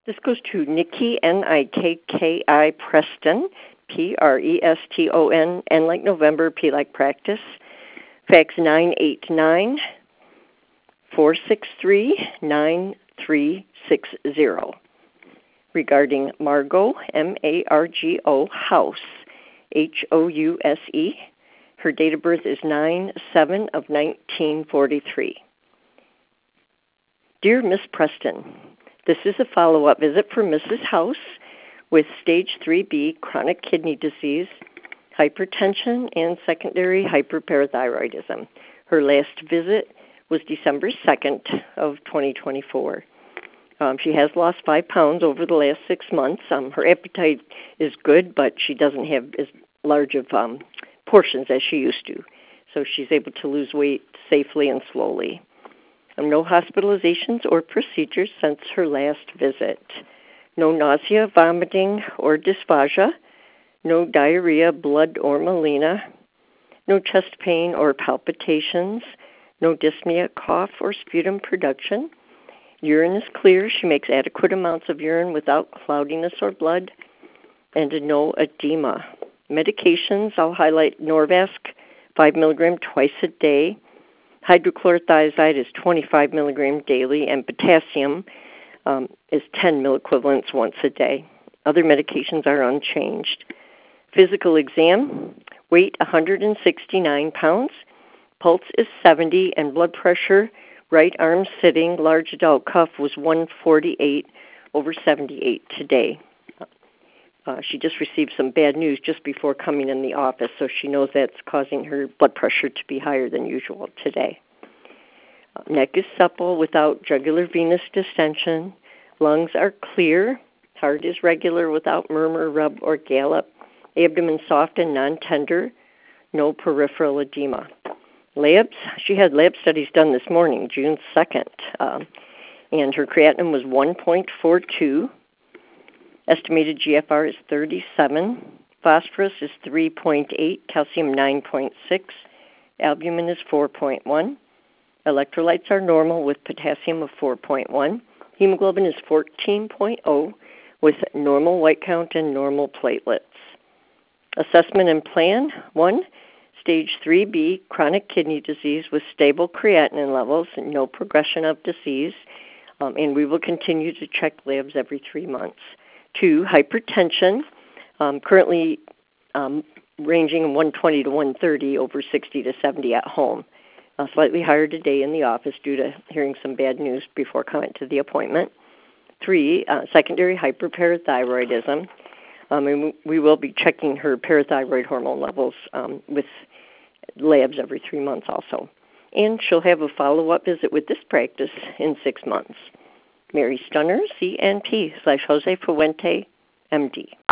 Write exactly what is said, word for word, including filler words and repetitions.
This goes to Nikki, N I K K I Preston, P R E S T O N, N like November, P like practice. Fax nine eight nine, four six three, nine three six zero. Regarding Margot, M A R G O, House, H O U S E. Her date of birth is nine seven of nineteen forty-three. Dear Miss Preston, this is a follow-up visit for Missus House with stage three B chronic kidney disease, hypertension, and secondary hyperparathyroidism. Her last visit was December second of twenty twenty-four. Um, she has lost five pounds over the last six months. Um, her appetite is good, but she doesn't have as large of um, portions as she used to. So she's able to lose weight safely and slowly. Um, no hospitalizations or procedures since her last visit. No nausea, vomiting, or dysphagia. No diarrhea, blood, or melena. No chest pain or palpitations. No dyspnea, cough, or sputum production. Urine is clear. She makes adequate amounts of urine without cloudiness or blood. And no edema. Medications, I'll highlight Norvasc, five milligrams twice a day. Hydrochlorothiazide is twenty-five milligrams daily, and potassium um, is ten milliequivalents once a day. Other medications are unchanged. Physical exam, weight one hundred sixty-nine pounds, pulse is seventy, and blood pressure, right arm sitting, large adult cuff was one forty-eight over seventy-eight today. Uh, she just received some bad news just before coming in the office, so she knows that's causing her blood pressure to be higher than usual today. Uh, neck is supple without jugular venous distension. Lungs are clear. Heart is regular without murmur, rub, or gallop. Abdomen soft and non-tender. No peripheral edema. Labs, she had lab studies done this morning, June second, um, and her creatinine was one point four two. Estimated G F R is thirty-seven. Phosphorus is three point eight. Calcium nine point six. Albumin is four point one. Electrolytes are normal with potassium of four point one. Hemoglobin is fourteen point zero with normal white count and normal platelets. Assessment and plan. One, stage three B chronic kidney disease with stable creatinine levels, no progression of disease, um, and we will continue to check labs every three months. Two, hypertension, um, currently um, ranging one twenty to one thirty over sixty to seventy at home. Uh, slightly higher today in the office due to hearing some bad news before coming to the appointment. Three, uh, secondary hyperparathyroidism. Um, and we will be checking her parathyroid hormone levels um, with labs every three months also. And she'll have a follow-up visit with this practice in six months. Mary Stunner, C N P slash Jose Fuente, M D.